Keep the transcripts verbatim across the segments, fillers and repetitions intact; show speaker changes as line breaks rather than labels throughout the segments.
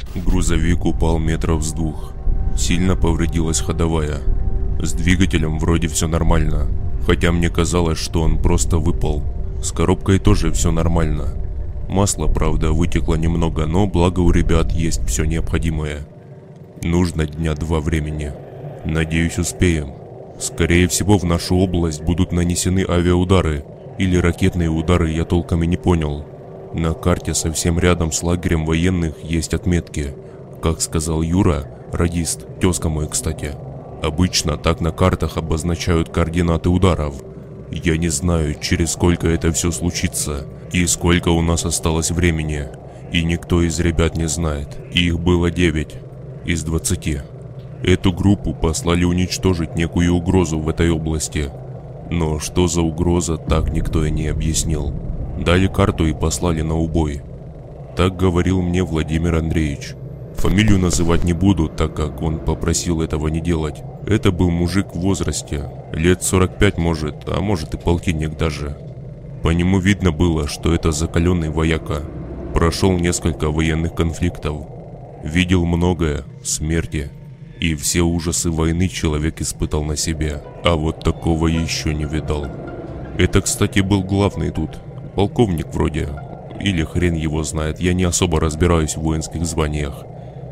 Грузовик упал метров с двух. Сильно повредилась ходовая. С двигателем вроде все нормально, хотя мне казалось, что он просто выпал. С коробкой тоже все нормально. Масла, правда, вытекло немного, но благо у ребят есть все необходимое. Нужно дня два времени. Надеюсь, успеем. Скорее всего, в нашу область будут нанесены авиаудары или ракетные удары, я толком и не понял. На карте совсем рядом с лагерем военных есть отметки. Как сказал Юра, радист, тезка мой, кстати. Обычно так на картах обозначают координаты ударов. Я не знаю, через сколько это все случится и сколько у нас осталось времени. И никто из ребят не знает. Их было девять из двадцати. Эту группу послали уничтожить некую угрозу в этой области. Но что за угроза, так никто и не объяснил. Дали карту и послали на убой. Так говорил мне Владимир Андреевич. Фамилию называть не буду, так как он попросил этого не делать. Это был мужик в возрасте, лет сорок пять может, а может и полтинник даже. По нему видно было, что это закаленный вояка. Прошел несколько военных конфликтов. Видел многое, смерти. И все ужасы войны человек испытал на себе. А вот такого еще не видал. Это, кстати, был главный тут. Полковник вроде. Или хрен его знает, я не особо разбираюсь в воинских званиях.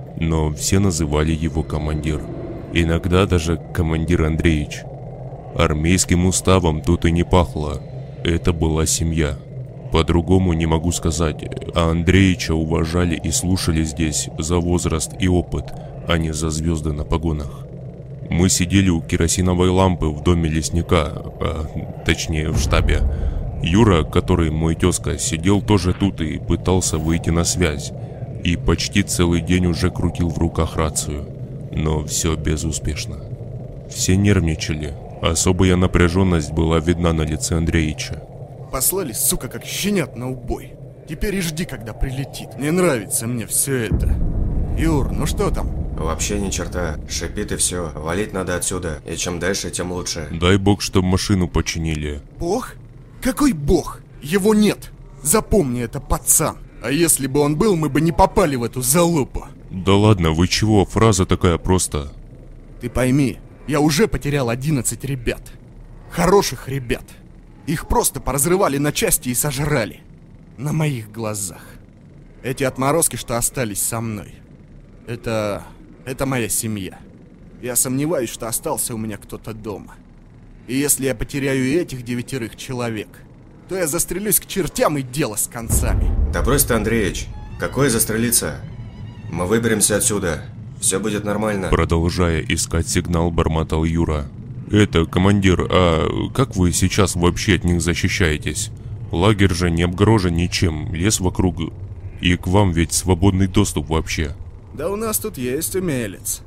Но все называли его командир. Иногда даже командир Андреевич. Армейским уставом тут и не пахло. Это была семья. По-другому не могу сказать. А Андреевича уважали и слушали здесь за возраст и опыт, а не за звезды на погонах. Мы сидели у керосиновой лампы в доме лесника, а, точнее в штабе. Юра, который мой тезка, сидел тоже тут и пытался выйти на связь. И почти целый день уже крутил в руках рацию. Но все безуспешно. Все нервничали. Особая напряженность была видна на лице Андреевича.
Послали, сука, как щенят на убой. Теперь и жди, когда прилетит. Не нравится мне все это. Юр, ну что там?
Вообще ни черта. Шипит и все. Валить надо отсюда. И чем дальше, тем лучше.
Дай бог, чтоб машину починили.
Бог? Какой бог? Его нет. Запомни это, пацан. А если бы он был, мы бы не попали в эту залупу.
Да ладно, вы чего? Фраза такая просто.
Ты пойми, я уже потерял одиннадцать ребят. Хороших ребят. Их просто поразрывали на части и сожрали. На моих глазах. Эти отморозки, что остались со мной. Это... это моя семья. Я сомневаюсь, что остался у меня кто-то дома. И если я потеряю и этих девятерых человек, то я застрелюсь к чертям и дело с концами.
Да брось ты, Андреич. Какое застрелиться? Мы выберемся отсюда. Все будет нормально.
Продолжая искать сигнал, бормотал Юра. Это, командир, а как вы сейчас вообще от них защищаетесь? Лагерь же не обгорожен ничем, лес вокруг. И к вам ведь свободный доступ вообще.
Да у нас тут есть умелец.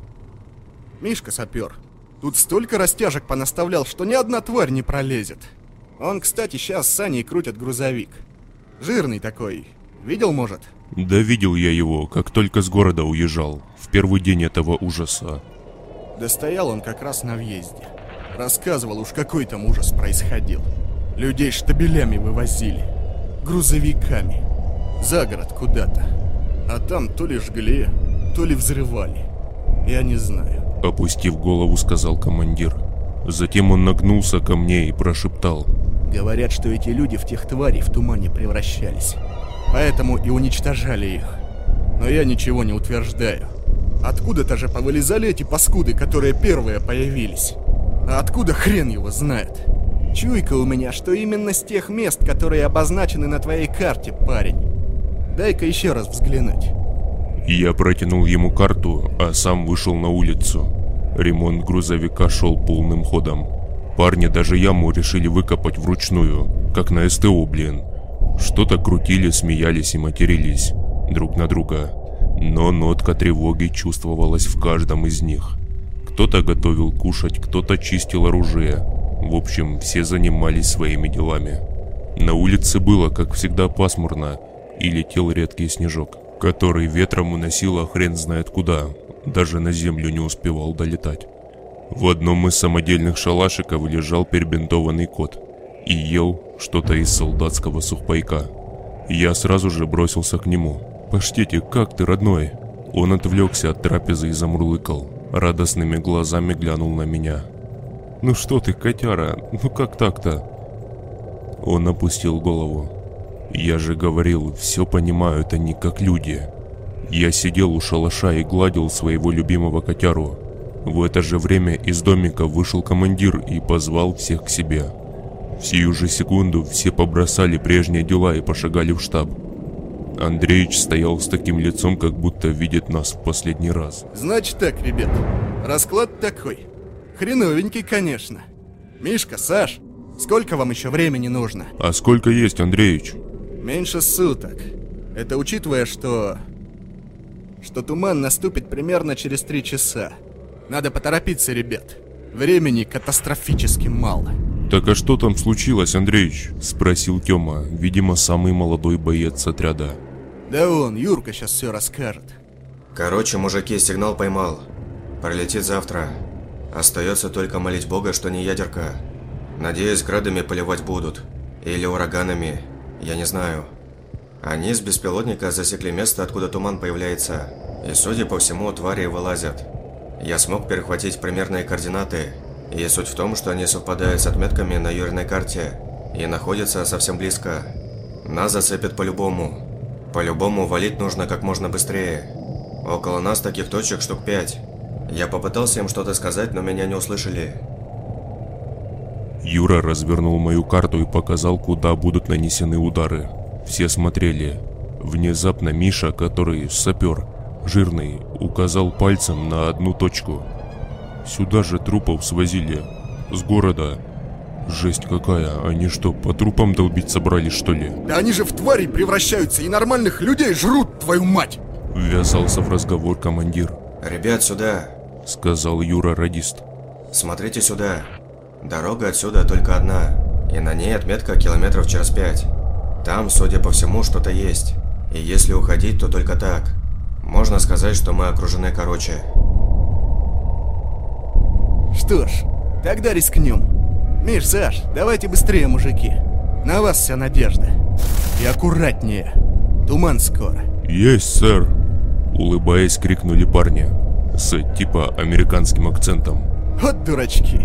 Мишка сапер. Тут столько растяжек понаставлял, что ни одна тварь не пролезет. Он, кстати, сейчас с Саней крутит грузовик. Жирный такой. Видел, может?
Да видел я его, как только с города уезжал. В первый день этого ужаса.
Да стоял он как раз на въезде. Рассказывал уж, какой там ужас происходил. Людей штабелями вывозили. Грузовиками. За город куда-то. А там то ли жгли, то ли взрывали. Я не знаю.
Опустив голову, сказал командир. Затем он нагнулся ко мне и прошептал.
Говорят, что эти люди в тех тварей в тумане превращались. Поэтому и уничтожали их. Но я ничего не утверждаю. Откуда-то же повылезали эти паскуды, которые первые появились. А откуда хрен его знает? Чуйка у меня, что именно с тех мест, которые обозначены на твоей карте, парень. Дай-ка еще раз взглянуть.
Я протянул ему карту, а сам вышел на улицу. Ремонт грузовика шел полным ходом. Парни даже яму решили выкопать вручную, как на СТО, блин. Что-то крутили, смеялись и матерились друг на друга. Но нотка тревоги чувствовалась в каждом из них. Кто-то готовил кушать, кто-то чистил оружие. В общем, все занимались своими делами. На улице было, как всегда, пасмурно, и летел редкий снежок, который ветром уносило хрен знает куда, даже на землю не успевал долетать. В одном из самодельных шалашиков лежал перебинтованный кот и ел что-то из солдатского сухпайка. Я сразу же бросился к нему. «Паштетик, как ты, родной?» Он отвлекся от трапезы и замурлыкал. Радостными глазами глянул на меня. «Ну что ты, котяра, ну как так-то?» Он опустил голову. «Я же говорил, все понимают они как люди». Я сидел у шалаша и гладил своего любимого котяру. В это же время из домика вышел командир и позвал всех к себе. В сию же секунду все побросали прежние дела и пошагали в штаб. Андреич стоял с таким лицом, как будто видит нас в последний раз.
Значит так, ребят, расклад такой. Хреновенький, конечно. Мишка, Саш, сколько вам еще времени нужно?
А сколько есть, Андреич?
Меньше суток. Это учитывая, что... Что туман наступит примерно через три часа. Надо поторопиться, ребят. Времени катастрофически мало.
«Так а что там случилось, Андреич?» – спросил Тёма, видимо, самый молодой боец отряда.
Да он, Юрка сейчас все расскажет.
Короче, мужики, сигнал поймал. Пролетит завтра. Остается только молить Бога, что не ядерка. Надеюсь, градами поливать будут. Или ураганами. Я не знаю. Они с беспилотника засекли место, откуда туман появляется. И, судя по всему, твари вылазят. Я смог перехватить примерные координаты. И суть в том, что они совпадают с отметками на Юриной карте. И находятся совсем близко. Нас зацепят по-любому. По-любому валить нужно как можно быстрее. Около нас таких точек штук пять. Я попытался им что-то сказать, но меня не услышали.
Юра развернул мою карту и показал, куда будут нанесены удары. Все смотрели. Внезапно Миша, который сапер, жирный, указал пальцем на одну точку. Сюда же трупов свозили. С города. Жесть какая, они что, по трупам долбить собрались, что ли?
Да они же в тварей превращаются и нормальных людей жрут, твою мать!
Ввязался в разговор командир.
«Ребят, сюда!»
— сказал Юра-радист.
«Смотрите сюда. Дорога отсюда только одна, и на ней отметка километров через пять. Там, судя по всему, что-то есть. И если уходить, то только так. Можно сказать, что мы окружены короче».
Что ж, тогда рискнем. Миш, Саш, давайте быстрее, мужики. На вас вся надежда. И аккуратнее. Туман скоро.
«Есть, сэр!» — улыбаясь, крикнули парни. С типа американским акцентом.
Вот дурачки.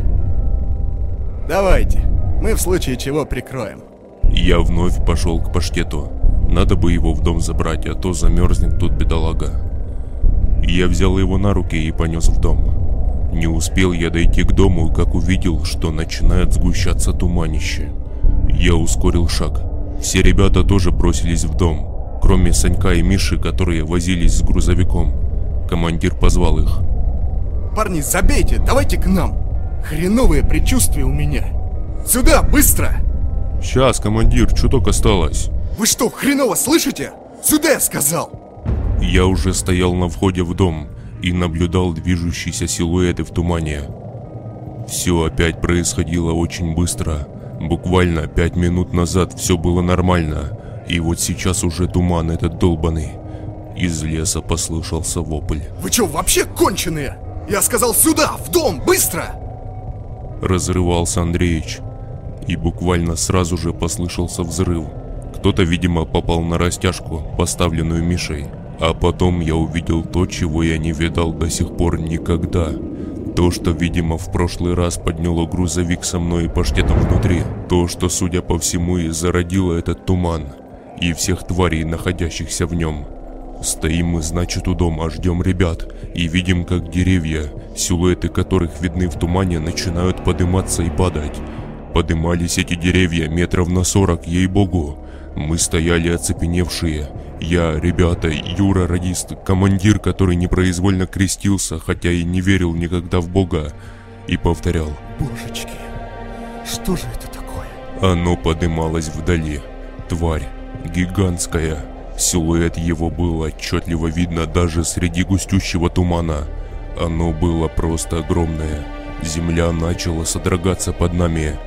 Давайте, мы в случае чего прикроем.
Я вновь пошел к паштету. Надо бы его в дом забрать, а то замерзнет тут бедолага. Я взял его на руки и понес в дом. Не успел я дойти к дому, как увидел, что начинает сгущаться туманище. Я ускорил шаг. Все ребята тоже бросились в дом, кроме Санька и Миши, которые возились с грузовиком. Командир позвал их.
Парни, забейте, давайте к нам. Хреновые предчувствия у меня. Сюда, быстро!
Сейчас, командир, чуток осталось.
Вы что, хреново слышите? Сюда, я сказал!
Я уже стоял на входе в дом и наблюдал движущиеся силуэты в тумане. Все опять происходило очень быстро. Буквально пять минут назад все было нормально, и вот сейчас уже туман этот долбаный. Из леса послышался вопль.
Вы что, вообще конченые? Я сказал сюда, в дом, быстро!
Разрывался Андреич, и буквально сразу же послышался взрыв. Кто-то, видимо, попал на растяжку, поставленную Мишей. А потом я увидел то, чего я не видал до сих пор никогда. То, что, видимо, в прошлый раз подняло грузовик со мной и паштетом внутри. То, что, судя по всему, и зародило этот туман. И всех тварей, находящихся в нем. Стоим мы, значит, у дома, ждем ребят. И видим, как деревья, силуэты которых видны в тумане, начинают подниматься и падать. Подымались эти деревья метров на сорок, ей-богу. Мы стояли оцепеневшие. Я, ребята, Юра, радист, командир, который непроизвольно крестился, хотя и не верил никогда в Бога, и повторял:
Божечки, что же это такое?
Оно подымалось вдали. Тварь, гигантская. Силуэт его был отчетливо видно даже среди густющего тумана. Оно было просто огромное. Земля начала содрогаться под нами.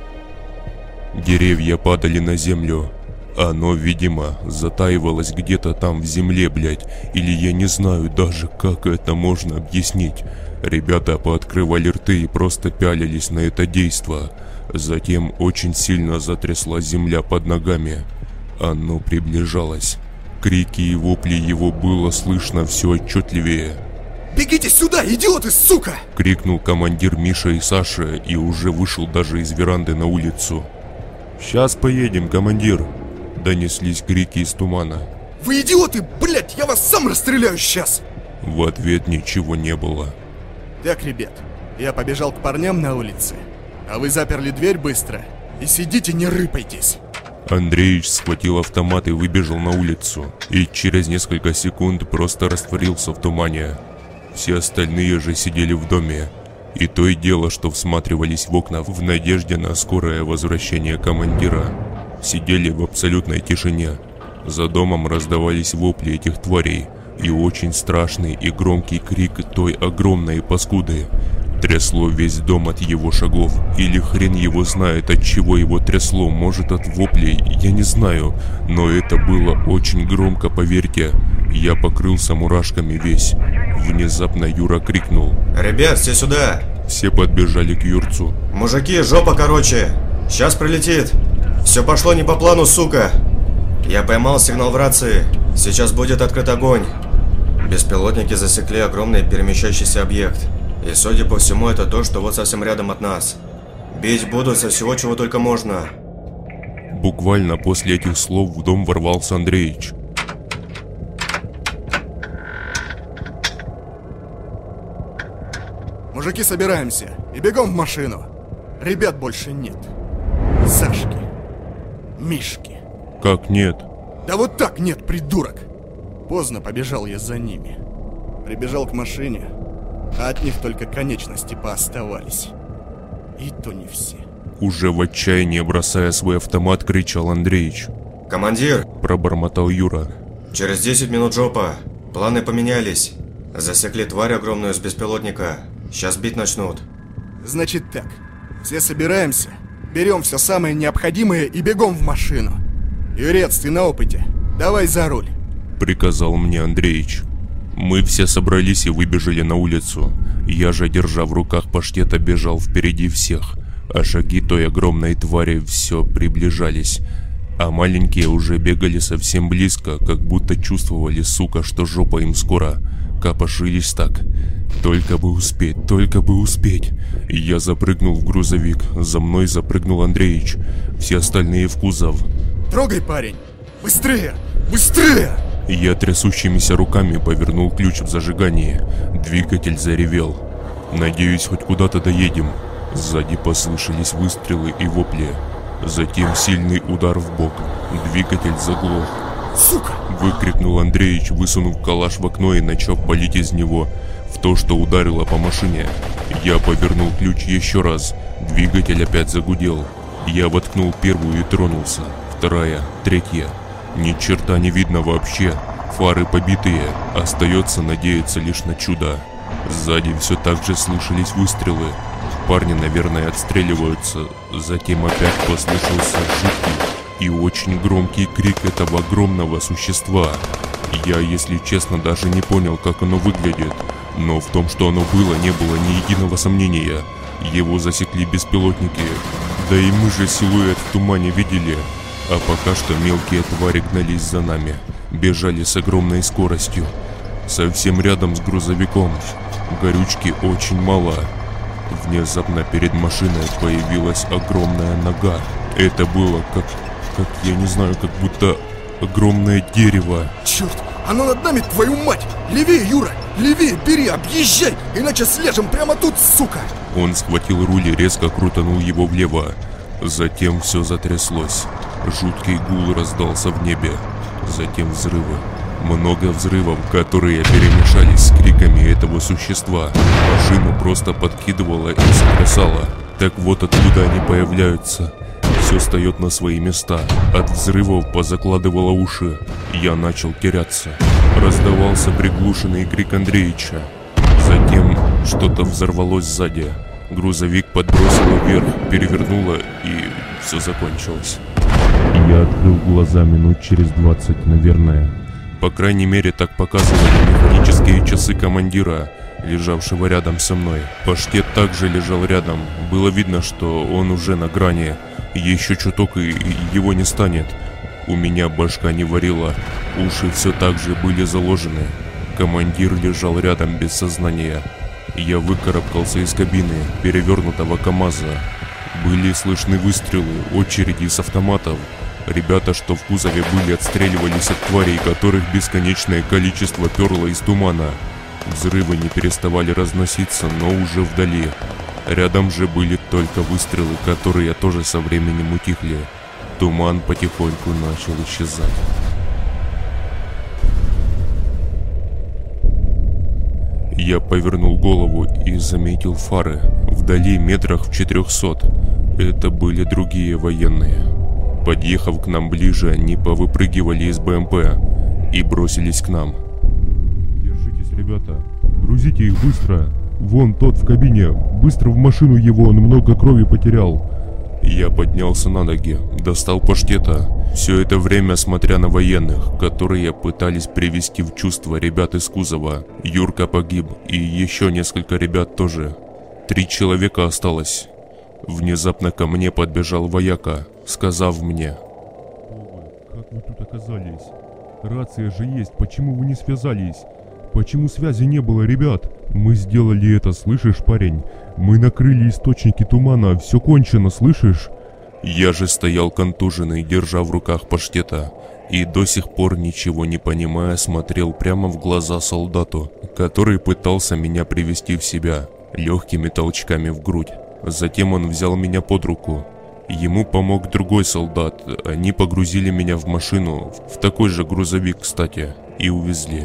Деревья падали на землю. Оно, видимо, затаивалось где-то там в земле, блядь. Или я не знаю даже, как это можно объяснить. Ребята пооткрывали рты и просто пялились на это действо. Затем очень сильно затрясла земля под ногами. Оно приближалось. Крики и вопли его было слышно все отчетливее.
«Бегите сюда, идиоты, сука!»
— крикнул командир Миша и Саша и уже вышел даже из веранды на улицу. «Сейчас поедем, командир!» — донеслись крики из тумана.
«Вы идиоты, блять, я вас сам расстреляю сейчас!»
В ответ ничего не было.
«Так, ребят, я побежал к парням на улице, а вы заперли дверь быстро и сидите, не рыпайтесь!»
Андреич схватил автомат и выбежал на улицу, и через несколько секунд просто растворился в тумане. Все остальные же сидели в доме, и то и дело, что всматривались в окна в надежде на скорое возвращение командира. Сидели в абсолютной тишине. За домом раздавались вопли этих тварей и очень страшный и громкий крик той огромной паскуды. Трясло весь дом от его шагов, или хрен его знает, от чего его трясло, может от воплей, я не знаю, но это было очень громко, поверьте. Я покрылся мурашками весь. Внезапно Юра крикнул:
«Ребят, все сюда!»
Все подбежали к Юрцу.
«Мужики, жопа короче! Сейчас прилетит! Все пошло не по плану, сука! Я поймал сигнал в рации, сейчас будет открыт огонь!» Беспилотники засекли огромный перемещающийся объект. И судя по всему, это то, что вот совсем рядом от нас. Бить будут со всего, чего только можно.
Буквально после этих слов в дом ворвался Андреич.
«Мужики, собираемся и бегом в машину. Ребят больше нет. Сашки, Мишки».
«Как нет?»
«Да вот так нет, придурок!» Поздно побежал я за ними. Прибежал к машине, а от них только конечности пооставались. И то не все.
Уже в отчаянии, бросая свой автомат, кричал Андреич.
«Командир!» –
пробормотал Юра.
«Через десять минут жопа. Планы поменялись. Засекли тварь огромную с беспилотника. Сейчас бить начнут».
«Значит так. Все собираемся, берем все самое необходимое и бегом в машину. Юрец, ты на опыте. Давай за руль», –
приказал мне Андреич. Мы все собрались и выбежали на улицу. Я же, держа в руках паштета, бежал впереди всех, а шаги той огромной твари все приближались. А маленькие уже бегали совсем близко, как будто чувствовали, сука, что жопа им скоро. Копошились так. Только бы успеть, только бы успеть. И я запрыгнул в грузовик, за мной запрыгнул Андреич, все остальные в кузов.
«Трогай, парень! Быстрее! Быстрее!»
Я трясущимися руками повернул ключ в зажигании. Двигатель заревел. «Надеюсь, хоть куда-то доедем». Сзади послышались выстрелы и вопли. Затем сильный удар в бок. Двигатель заглох.
«Сука!»
— выкрикнул Андреич, высунув калаш в окно и начав палить из него в то, что ударило по машине. Я повернул ключ еще раз. Двигатель опять загудел. Я воткнул первую и тронулся. Вторая, третья. Ни черта не видно вообще. Фары побитые. Остается надеяться лишь на чудо. Сзади все так же слышались выстрелы. Парни, наверное, отстреливаются. Затем опять послышался жуткий и очень громкий крик этого огромного существа. Я, если честно, даже не понял, как оно выглядит. Но в том, что оно было, не было ни единого сомнения. Его засекли беспилотники. Да и мы же силуэт в тумане видели. А пока что мелкие твари гнались за нами. Бежали с огромной скоростью. Совсем рядом с грузовиком. Горючки очень мало. Внезапно перед машиной появилась огромная нога. Это было как... как, я не знаю, как будто огромное дерево.
«Черт! Оно над нами, твою мать! Левее, Юра! Левее, бери, объезжай! Иначе слежем прямо тут, сука!»
Он схватил руль и резко крутанул его влево. Затем все затряслось. Жуткий гул раздался в небе. Затем взрывы. Много взрывов, которые перемешались с криками этого существа. Машину просто подкидывало и сотрясало. Так вот откуда они появляются. Все встает на свои места. От взрывов позакладывало уши. Я начал теряться. Раздавался приглушенный крик Андреича. Затем что-то взорвалось сзади. Грузовик подбросило вверх, перевернуло, и все закончилось. Я открыл глаза минут через двадцать, наверное. По крайней мере, так показывали механические часы командира, лежавшего рядом со мной. Паштет также лежал рядом. Было видно, что он уже на грани. Еще чуток, и его не станет. У меня башка не варила, уши все так же были заложены. Командир лежал рядом без сознания. Я выкарабкался из кабины перевернутого КамАЗа. Были слышны выстрелы, очереди с автоматов. Ребята, что в кузове были, отстреливались от тварей, которых бесконечное количество перло из тумана. Взрывы не переставали разноситься, но уже вдали. Рядом же были только выстрелы, которые тоже со временем утихли. Туман потихоньку начал исчезать. Я повернул голову и заметил фары. Вдали метрах в четырехсот. Это были другие военные. Подъехав к нам ближе, они повыпрыгивали из БМП и бросились к нам.
Держитесь, ребята. Грузите их быстро. Вон тот в кабине. Быстро в машину его, он много крови потерял.
Я поднялся на ноги, достал паштета. Все это время смотря на военных, которые пытались привести в чувство ребят из кузова. Юрка погиб, и еще несколько ребят тоже. Три человека осталось. Внезапно ко мне подбежал вояка, сказав мне:
«Как вы тут оказались? Рация же есть, почему вы не связались? Почему связи не было, ребят? Мы сделали это, слышишь, парень? Мы накрыли источники тумана, все кончено, слышишь?»
Я же стоял контуженный, держа в руках паштета, и до сих пор, ничего не понимая, смотрел прямо в глаза солдату, который пытался меня привести в себя легкими толчками в грудь. Затем он взял меня под руку. Ему помог другой солдат. Они погрузили меня в машину, в такой же грузовик, кстати, и увезли.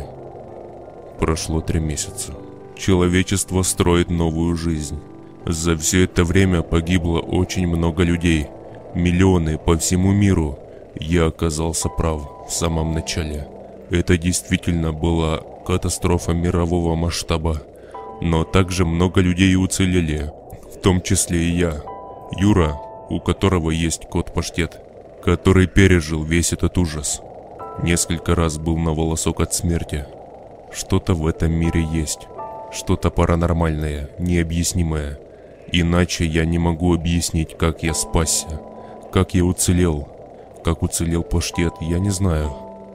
Прошло три месяца. Человечество строит новую жизнь. За все это время погибло очень много людей. Миллионы по всему миру. Я оказался прав в самом начале. Это действительно была катастрофа мирового масштаба. Но также много людей уцелели. В том числе и я. Юра, у которого есть кот-паштет, который пережил весь этот ужас. Несколько раз был на волосок от смерти. Что-то в этом мире есть. Что-то паранормальное, необъяснимое. Иначе я не могу объяснить, как я спасся. Как я уцелел. Как уцелел паштет, я не знаю.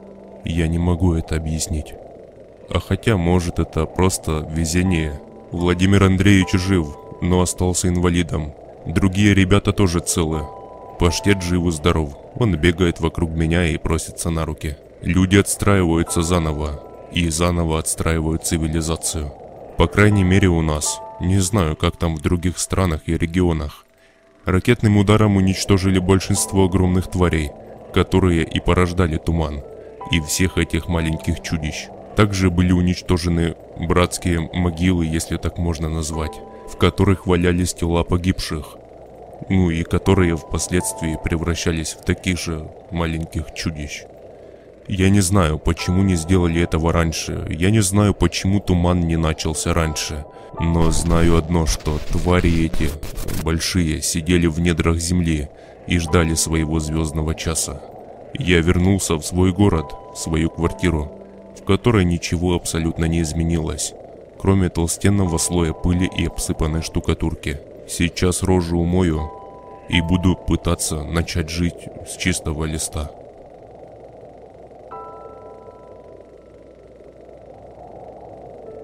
Я не могу это объяснить. А хотя, может, это просто везение. Владимир Андреевич жив, но остался инвалидом. Другие ребята тоже целы. Паштет жив и здоров. Он бегает вокруг меня и просится на руки. Люди отстраиваются заново. И заново отстраивают цивилизацию. По крайней мере у нас. Не знаю, как там в других странах и регионах. Ракетным ударом уничтожили большинство огромных тварей, которые и порождали туман, и всех этих маленьких чудищ. Также были уничтожены братские могилы, если так можно назвать, в которых валялись тела погибших, ну и которые впоследствии превращались в таких же маленьких чудищ. Я не знаю, почему не сделали этого раньше, я не знаю, почему туман не начался раньше, но знаю одно, что твари эти, большие, сидели в недрах земли и ждали своего звездного часа. Я вернулся в свой город, в свою квартиру, в которой ничего абсолютно не изменилось, кроме толстенного слоя пыли и обсыпанной штукатурки. Сейчас рожу умою и буду пытаться начать жить с чистого листа.